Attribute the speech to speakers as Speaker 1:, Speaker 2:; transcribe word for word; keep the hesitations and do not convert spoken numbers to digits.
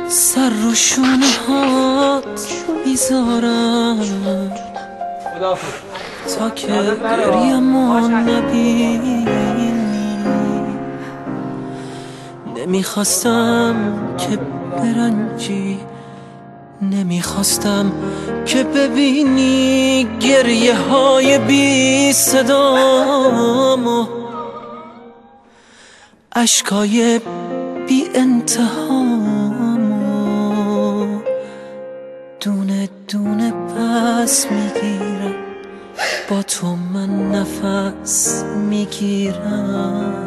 Speaker 1: سر رو شونه هات میذارم تا که گریه‌مو نبینی. نمیخواستم که برنجی، نمیخواستم که ببینی گریه های بی صدامو، اشکای بی انتهامو دونه دونه پس میگیرم، با تو من نفس میگیرم.